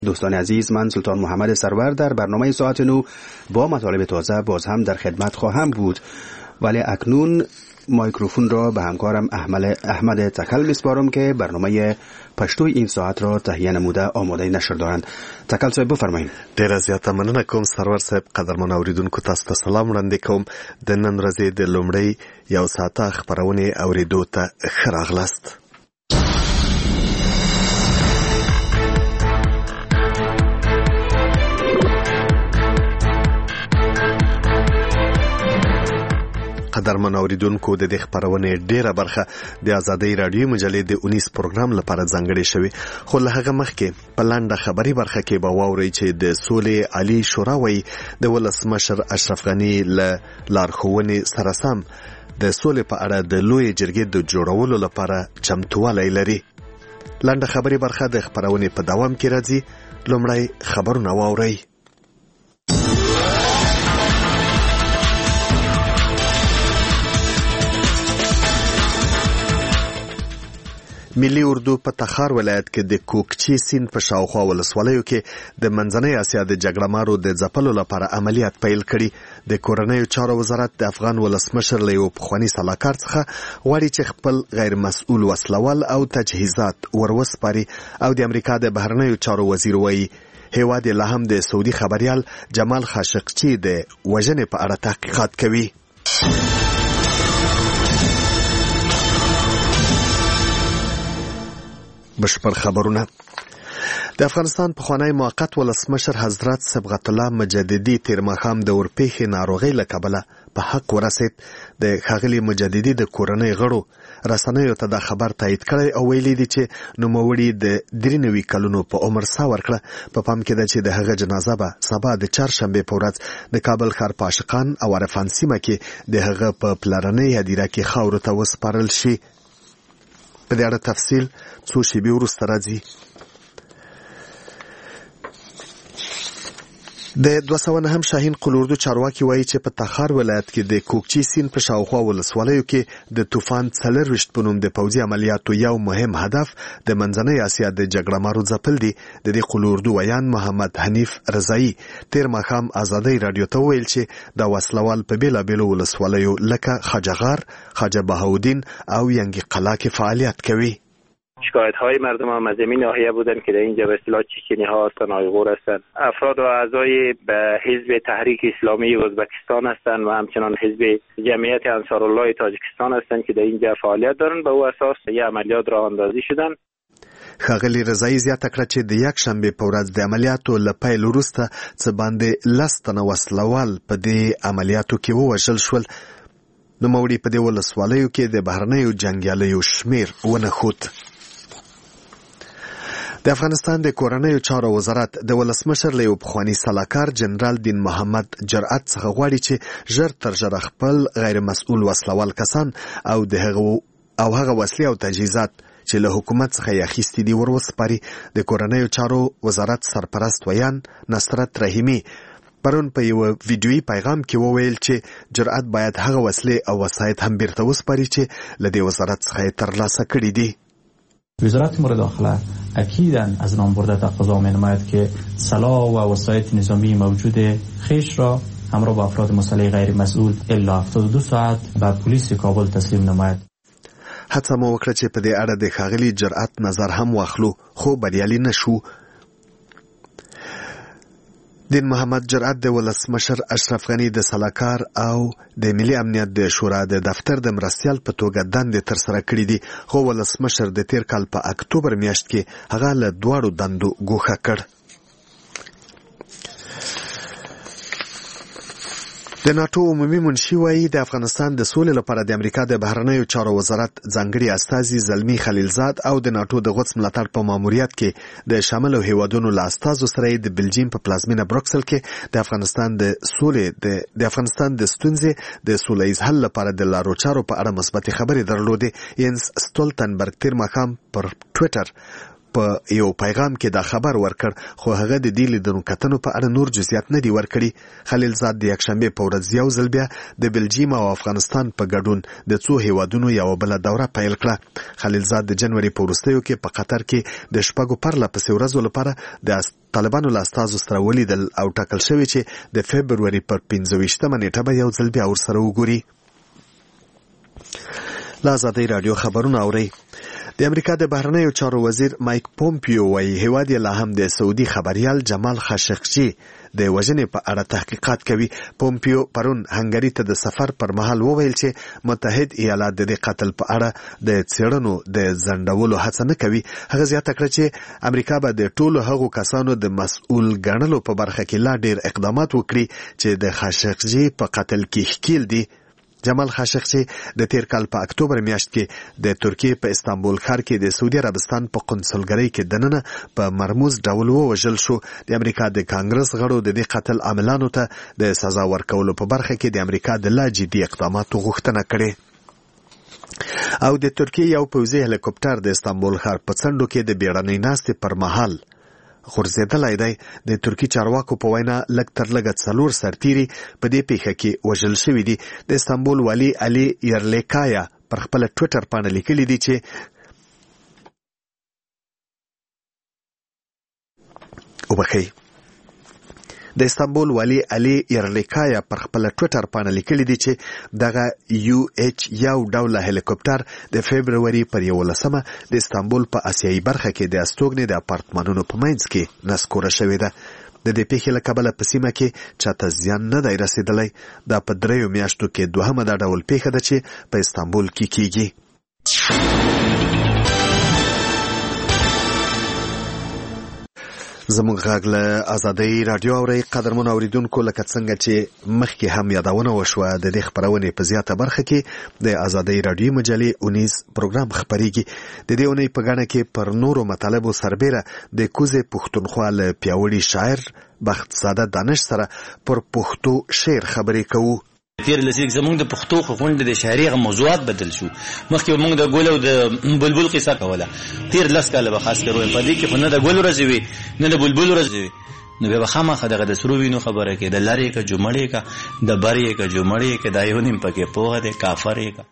دوستان عزیز، من سلطان محمد سرور در برنامه ساعت نو با مطالب تازه باز هم در خدمت خواهم بود، ولی اکنون مایکروفون را به همکارم احمد تکل میسپارم که برنامه پشتو این ساعت را تهیه نموده آماده نشر دارند. تکل صاحب بفرمایید. ډیره زیاته مننه کوم سرور صاحب. قدرمن اوریدونکو تاسو ته سلام وړاندې کوم. د نن ورځې د لومړۍ یو ساعته خبرونه اوریدو ته ښه راغلاست. قدرمن اوریدونکو، د دې خبرونه ډیره برخه د آزادۍ رادیو مجلې د 19 پروګرام لپاره ځانګړې شوی، خو له هغه مخکې په لاندې خبري برخه کې به واورئ چې د سولې عالی شورا وایي د ولسمشر اشرف غنی له لارښوونې سره سم د سولې په اړه د لوی جرګې د جوړولو لپاره چمتووالی لري. لاندې خبري برخه د خبرونه په دوام کې راځي. لومړی خبرونه واورئ. ملي اردو په تخار ولایت کې د کوکچی سیند په شاوخوا ولسوالیو کې د منځنۍ اسیا د جګړهمارو د ځپلو لپاره عملیات پیل کړي. د کورنیو چارو وزارت د افغان ولسمشر له یو پخواني سلاکار څخه غواړي چې خپل غیر مسؤل وسلوال او تجهیزات وروسپاري، او د امریکا د بهرنیو چارو وزیر وایي هیواد له هم د سعودي خبريال جمال خاشقچی د وژنې په اړه تحقیقات کوي. بشپړ خبرونه. د افغانستان پخوانی موقت ولسمشر حضرت صبغت الله مجددي تیر ماښام د ورپېښې ناروغۍ له کبله په حق ورسید. د ښاغلي مجددي د کورنۍ غړو رسنیو ته دا خبر تایید کړی او ویلي دي چې نوموړي د 93 کلونو په عمر ساه ورکړه. په پام کې ده چې د هغه جنازه به سبا د چهارشنبې په ورځ د کابل ښار په عاشقان او عرفان سیمه کې د هغه په پلرنۍ هدیره کې خاورو ته وسپارل شي. په دې اړه تفصیل څو شېبې وروسته راځي. د 209 شاهین قلوردو چارواکي وایي چې په تخار ولایت کې د کوکچی سیند په شاوخوا ولسوالیو کې د طوفان 24 په نوم د پوځي عملیاتو یو مهم هدف د منځنۍ اسیا د جګړهمارو ځپل دي. د دې قلوردو ویان محمد حنیف رضایی تیر ماښام آزادۍ رادیو ته ویل چې د وسلوال په بیلابیلو ولسوالیو لکه خواجه‌غار، خواجه بهاودین او ینگی قلعه کې فعالیت کوي. شکایت‌های مردم هم از این ناحیه بودن که در اینجا به اصطلاح چچنی‌ها هستن، آیغور هستن، افراد و اعضای به حزب تحریک اسلامی ازبکستان هستند و همچنان حزب جمعیت انصارالله تاجیکستان هستند که در اینجا فعالیت دارن. به او اساس یه عملیات راه اندازی شدن. ښاغلي رضایی زیاته کړه چې د یک شنبې په ورځ د عملیاتو له پیل وروسته څه باندې 10 تنه وسلوال په دې عملیاتو کې ووژل شول. نوموړي په دې ولسوالیو کې د بهرنیو جنګیالیو شمیر ونښود. د افغانستان د کورنیو چارو وزارت د ولسمشر له یو پخواني سلاکار جنرال دین محمد جرأت څخه غواړي چې ژر تر ژره خپل غیر مسؤل وسلوال کسان او هغه وسلې او تجهیزات چې له حکومت څخه یې اخیستي دي وروسپاري. د کورنیو چارو وزارت سرپرست ویان نصرت رحیمي پرون په یو ویډیویي پیغام کې وویل چې جرأت باید هغه وسلې او وسایط هم بیرته وسپاري چې له دې وزارت څخه یې ترلاسه کړي دي. وزارت امور داخله اکیداً از نام برده تقاضا می‌نماید که سلاح و وسایط نظامی موجود خویش را همراه با افراد مسلح غیر مسئول الا 72 ساعت به پلیس کابل تسلیم نماید. هڅه مو وکړه چې په دې اړه د ښاغلي جرأت نظر هم واخلو، خو بریالي نشو. دین محمد جرأت د ولسمشر اشرف غنی د سلاکار او د ملي امنیت د شورا د دفتر د مرستیال په توګه دندې ترسره کړې دي، خو ولسمشر د تیر کال په اکتوبر میاشت کې هغه له دواړو دندو ګوښه کړ. د ناتو عمومي منشي وایي د افغانستان د سولې لپاره د امریکا د بهرنیو چارو وزارت ځانګړي استازي زلمی خلیلزاد او د ناتو د غوڅ ملاتړ په ماموریت کې د شاملو هیوادونو له استازو سره د بلجیم په پلازمینه بروکسل کې د افغانستان د ستونزې د سولهییز حل لپاره د لارو چارو په اړه مثبتې خبرې درلودې. ینس ستولتنبرګ تیر ماښام پر ټویټر په یو پیغام کې دا خبر ورکړ، خو هغه د دې لیدنو کتنو په اړه نور جزئیات نه دی ورکړي. خلیلزاد د یکشنبې په ورځ یو ځل بیا د بلجیم او افغانستان په ګډون د څو هیوادونو یو بل دوره پیل کړه. خلیلزاد د جنوري په وروستیو کې په قطر کې د شپږو پرله پسې ورځو لپاره د طالبانو له استازو سره ولیدل او ټاکل شوی چې د فبروري پر 15مه نیټه به یو ځل بیا ورسره وګوري. له ازادۍ راډیو خبرونه اورئ. د امریکا د بهرنیو چارو وزیر مایک پومپیو وایي هیواد یې لا هم د سعودي خبریال جمال خاشقجي د وژنې په اړه تحقیقات کوي. پومپیو پرون هنګري ته د سفر پر مهال وویل چې متحد ایالات د دې قتل په اړه د څېړنو د ځنډولو هڅه نه کوي. هغه زیاته کړه چې امریکا به د ټولو هغو کسانو د مسؤل ګڼلو په برخه کې لا ډېر اقدامات وکړي چې د خاشقجي په قتل کې ښکیل دي. جمال خاشقجي د تیر کال په اکتوبر میاشت کې د ترکیې په استانبول ښار کې د سعودي عربستان په قونسلګرۍ کې دننه په مرموز ډول ووژل شو. د امریکا د کانګرس غړو د دې قتل عاملانو ته د سزا ورکولو په برخه کې د امریکا د لا جدي اقداماتو غوښتنه کړې. او د ترکیې یو پوځي هلیکوپټر د استانبول ښار په څنډو کې د بیړنۍ ناستې پر مهال غورځېدلی دی. د ترکي چارواکو په وینا لږ تر لږه 4 سرتیري په دې پیښه کې وژل شوي دي. د استانبول والي علي یرلیکایا پر خپل ټویټر باندې لیکلي دي چې د استانبول والي علي یرلیکایا پر خپل ټویټر باندې لیکلي دي چې دغه یو ډوله هلیکوپټر د فبروري پر 11مه د استانبول په آسیایي برخه کې د استوګنې د اپارتمانونو په منځ کې نسکوره شوې ده. د دې پیښې له کبله په سیمه کې چاته زیان نه دی رسېدلی. دا په 3 میاشتو کې 2مه دا ډول پیښه ده چې په استانبول کې کیږي. زموږ غږ له ازادۍ راډیو اورئ. قدرمن اوریدونکو، لکه څنګه چې مخکې هم یادونه وشوه، د دې خپرونې په زیاته برخه کې د ازادۍ راډیو مجلې اونیز پروګرام خپریږي. د دې اونۍ په ګڼه کې پر نورو مطالبو سربیره د کوزې پښتونخوا له پیاوړي شاعر بخت ساده دانش سره پر پښتو شعر خبرې کوو. تیر لسیک زمونږ د پښتو غونډې د شاعري موضوعات بدل شو. مخکې موږ د ګل او د بلبل قصه کوله. تیر 10 کاله به خاص کر په دې کې نه د ګل ورځ وي نه د بلبل ورځ وي، نو به خامخا دغه د سرو وینو خبره کې د لارې کا جمړې کا د بارې کا جمړې کې دا یو نیم پکې پوهه د کافرې کا.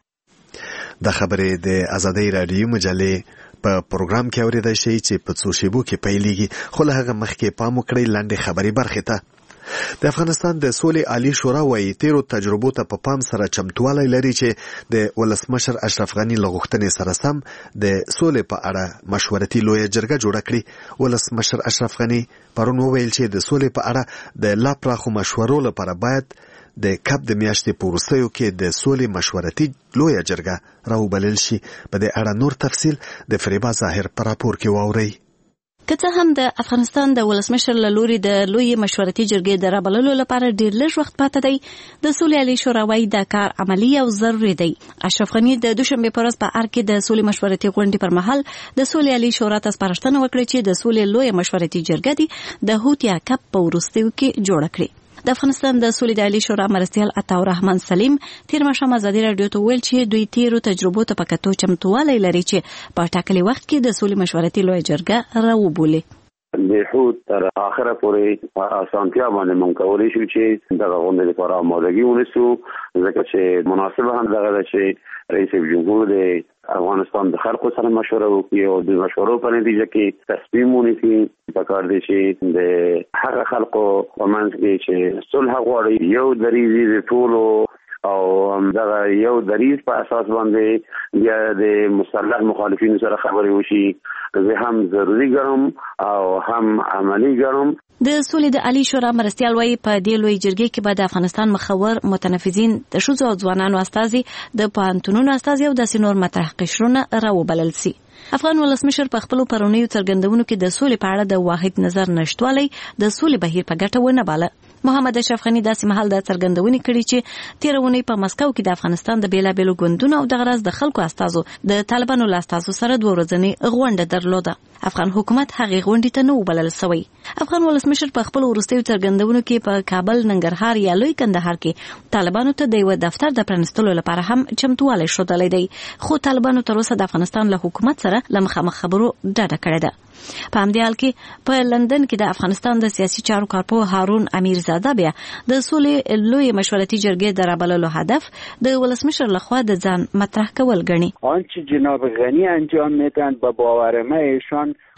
د خبرې د ازادۍ راډیو مجلې په پروګرام کې اوریدای شي چې په څو شیبو کې پیلېږي. خو له هغه مخکې پام وکړئ لاندې خبري برخې ته. د افغانستان د سولې عالی شورا وايي تیرو تجربو ته په پام سره چمتوالی لري چې د ولسمشر اشرف غني له غوښتنې سره سم د سولې په اړه مشورتي لویه جرګه جوړه کړي. ولسمشر اشرف غني پرون وویل چې د سولې په اړه د لا پراخو مشورو لپاره باید د کب د میاشتې په وروستیو کې د سولې مشورتي لویه جرګه راوبلل شي. په دې اړه نور تفصیل د فریبا ظاهر په راپور کې واورئ. که څه هم د افغانستان د ولسمشر له لوري د لوی مشورتي جرګې د رابللو لپاره ډېر لږ وخت پاتې دی، د سولې عالی شورا وايي دا کار عملی او ضروري دی. اشرف غني د دوشنبه په ورځ په ار کې د سولې مشورتي غونډې پر مهال د سولې عالی شورا ته سپارښتنه وکړه چې د سولې لوی مشورتي جرګه دی د هوتیا کپ په وروستیو کې جوړ کړي. د افغانستان د سولې د عالی شورا مرستیال عطا الرحمن سلیم تیر ماښام ازادي راډیو ته ویل چې دوی تیرو تجربو ته په کتو چمتوالی لري چې په ټاکلي وخت کې د سولې مشورتي لویه جرګه راوبولي. د حود تر اخره پورې اسانتیا باندې مونږ کولی شو چې دغه غونډې لپاره آمادګي ونیسو، ځکه چې مناسبه هم دغه ده چې رئیس جمهور د افغانستان د خلکو سره مشوره وکړي او د مشورو په نتیجه کې تصمیم ونیسي. پکار دی چې د هغه خلکو په منځ کې چې صلح غواړي یو دریځ د ټولو او همدغه یو دریځ په اساس باندې بیا د مسلح مخالفینو سره خبرې وشي. زه هم ضروري ګڼم او هم عملی ګڼم. د سولې د عالی شورا مرستیال وايي په دې لوی جرګې کې به د افغانستان مخور متنفذین د ښځو او ځوانانو استازي د پوهنتونونو استازي او داسې نور مطرح قشرونه راوبلل سي. افغان ولسمشر په خپلو پرونیو څرګندونو کې د سولې په اړه د واحد نظر نشټوالی د سولې بهیر په ګټه ونه باله. محمد اشرف غني داسې مهال د څرګندونې کړې چې تیرونی په مسکو کې د افغانستان د بیلابېلو ګوندونو او د غرض د خلکو استازو د طالبانو له استازو سره 2 ورځنۍ غونډه درلوده. افغان حکومت هغې غونډې ته نه وبلل سوی. افغان ولسمشر په خپل وروستیو څرګندونو کې په کابل، ننګرهار یا لوی کندهار کې طالبانو ته د یو دفتر د پرانستلو لپاره هم چمتوالی ښودلی دی، خو طالبانو تر اوسه د افغانستان له حکومت سره له مخامخ خبرو ډډه کړې ده. په همدې حال کې په لندن کې د افغانستان د سیاسي چارو کارپوه هارون امیرزاده بیا د سولې لوی مشورتي جرګې د رابللو هدف د ولسمشر لخوا د ځان مطرح کول ګڼي. آنچه جناب غنی انجام میدن به باور من ایشان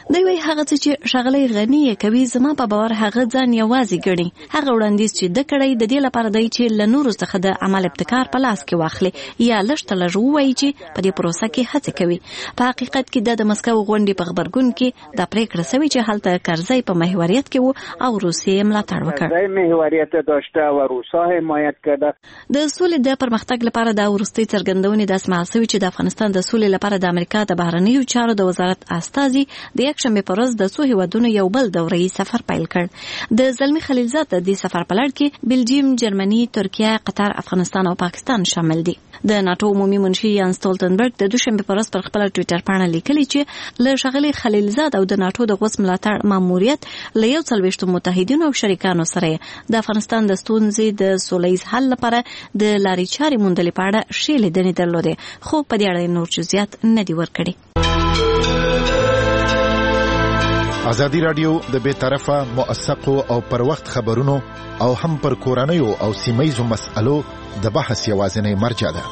دوی وایي هغه څه چې ښاغلی غني کوي زما په باور هغه ځان یوازې ګڼي. هغه وړاندیز چې د کړی د دې لپاره دی چې له نورو څخه د عمل ابتکار په لاس کې واخلي یا لږ ته لږ ووایي چې په دې پروسه کې هڅه کوي. په حقیقت کې د مسکو غونډې په خبرګون کې دا پریکړه شوې چې هلته کرزی په محوریت کې وو او روسیې ملاتړ وکړ. محوریت داشته و روسا حمایت کرده. د سولې د پرمختګ لپاره د وروستۍ څرګندونې داسې محل شوې چې د افغانستان د سولې لپاره د امریکا د بهرنیو چارو د وزارت استازي د یکشنبه په ورځ د څو هیوادونو یو بل دوره‌ای سفر پیل کړ. د زلمی خلیلزاد د دې سفر په لړ کې بلجیم، جرمني، ترکیه، قطر، افغانستان او پاکستان شامل دي. د ناتو عمومي منشي یان سټولټنبرګ د دوشنبه په ورځ پر خپل ټوئیټر باندې لیکلي چې له ښاغلي خلیلزاد او د ناتو د غوث ملاتړ ماموریت له 41 متحدینو او شریکانو سره د افغانستان د ستونزې د سولهییز حل لپاره د لارې چارې موندلې په اړه ښې لیدنې درلودې، خو په دې اړه نور جزئیات نه دي ورکړي. ازادي رادیو د بې طرفه موثقو او پر وخت خبرونو او هم پر کورنیو او سیمه‌یزو مسألو د بحث یوازینی مرجع ده.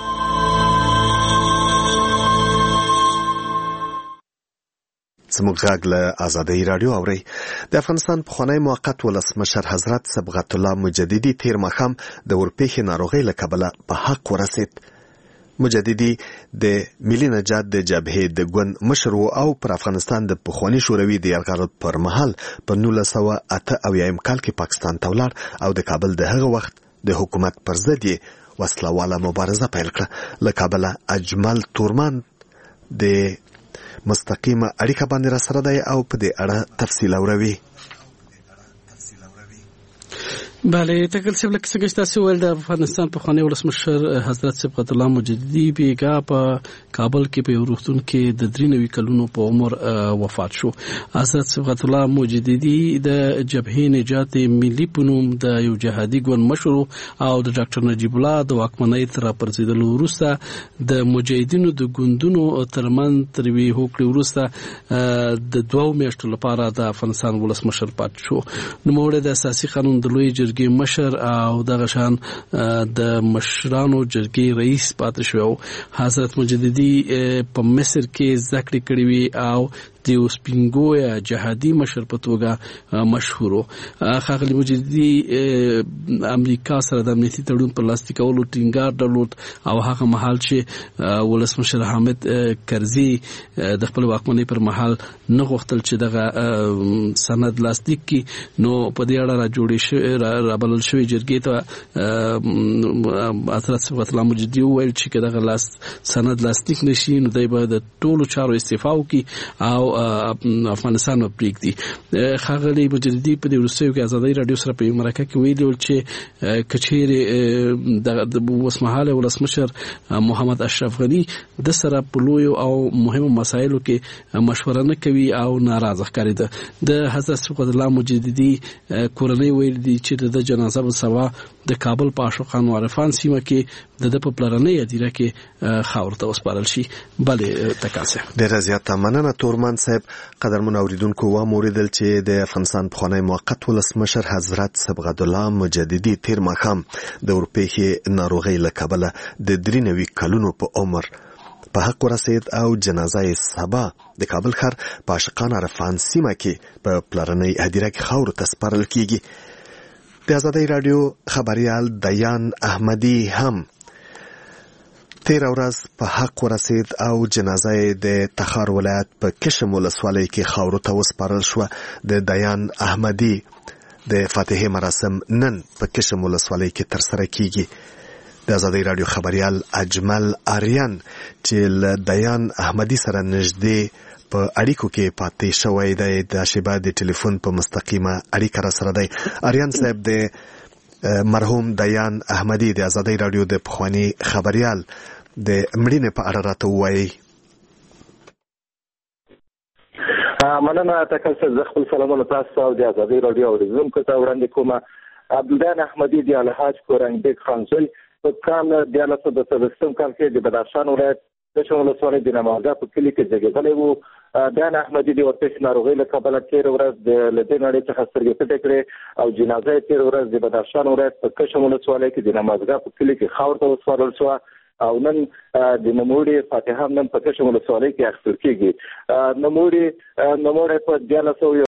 زموږ غږ له ازادي رادیو اوري. د افغانستان پخوانی موقت ولسمشر حضرت صبغت الله مجددي تیر ماښام د ورپېښې ناروغۍ له کبله په حق ورسید. مجددي د ملي نجات د جبهې د ګوند مشر او پر افغانستان د پخوانی شوروي د یرغل پر مهال په 1988 کال کې پاکستان ته ولاړ او د کابل د هغه وخت د حکومت پر ضد یې وسلواله مبارزه پیل کړه. له کابله اجمل تورمان د مستقیمه اړیکه باندې را سره دی او په دې اړه تفصیل اوروي. بله تکل سیب لکه څنګه چې تاسو ویل د افغانستان پخوانی ولسمشر حضرت صبغت الله مجددي بیګا په کابل کې په یو روغتون کې د 93 کلونو په عمر وفات شو. حضرت صبغت الله مجددي د جبهې نجات ملي په نوم د یو جهادي ګوند مشر او د ډاکټر نجیب الله د واکمنۍ تر پرځیدلو وروسته د مجاهدینو د ګوندونو ترمن تروي هوکړې وروسته د 2 میاشتو لپاره د افغانستان ولسمشر پات شو. نو موږ د اساسي قانون د لوی جرګې مشر او دغه شان د مشرانو جرګې رئیس پاتې شو. حضرت مجددي په مصر کې ذکر کړی وی او د سپینګویا جهادي مشر په توګه مشهورو. ښاغلي مجددي امریکا سره د امنیتي تړون پر لاسلیک کولو ټینګار درلود او هغه مهال چې ولسمشر حامد کرزي د خپل واکمنۍ پر مهال نه غوښتل چې دغه سند لاسلیک کړي، نو په دې اړه را جوړې رابلل شوې جرګې ته حضرت صبغت الله مجددي وویل چې دغه سند لاسلیک نشي نو دوی به د ټولو چارو استعفا وکړي او افغانستان پریږدي. ښاغلي مجددي په دې وروستیو کې ازادي رادیو سره په مرکه کې ویلي چې کچېرې د اوسمهاله ولسمشر محمد اشرف غني د سره په لویو او مهمو مسایلو کې مشوره نه کوي او ناراضه ښکارېده. د حضرت صبغت الله مجددي کورنۍ ویل دي چې د جنازه په سبا د کابل په عاشقان وارفان سیمه کې د په پلرنۍ ادیره کې خاور ته وسپارل شي. بله تکاسه ډېر زیاته مننه تورمان صاحب. قدرمن اوریدونکو و موریدل چې د افغانستان پخوانی موقت ولسمشر حضرت صبغت الله مجددي تیر ماښام د ورپېښې ناروغۍ له کبله د 93 کلونو په عمر په حق ورسید او جنازه یې سبا د کابل ښار په عاشقان عرفان سیمه کې په پلرنۍ هدیره کې خاورو ته سپارل کیږي. د ازادي رادیو خبريال دیان احمدي هم تیر ورځ په حق ورسید او جنازه د تخار ولایت په کشم ولسوالۍ کې خاورو ته وسپارل شو. د دیان احمدي د فاتحه مراسم نن په کشم ولسوالۍ کې ترسره کیږي. د ازادي رادیو خبريال اجمل آریان چې له دیان احمدي سره نږدې په اړیکو کې پاتې شوی دی د شیبه د ټلیفون په مستقیمه اړیکه را سره دی. آریان صاحب د مرحوم دیان احمدي د ازادي رادیو د پخوانی خبريال د مړینې په اړه راته وایي. مننه تاسو زه خپل سلامونه تاسو او د ازادي رادیو اوریدونکو ته وړاندې کوم. عبدالدین احمدي د الحاج کورنګ خانزوی په کال 1913 کال کې د بدخشان ولایت د شمولسوالۍ د نمازه په کلی کې زیږیدلی و. دیان احمدي د ورپېښې ناروغۍ له کبله تېره ورځ د دې نړۍ څخه سترګې پټې کړې او جنازه یې تېره ورځ د بدخشان ولایت په کشم ولسوالۍ کې د نمازګاه په کلي کې خاورو ته وسپارل شوه. او نن د نوموړي فاتحه نن په کشمیر ولسوالۍ کې اخیستل کیږي. نوموړي په 19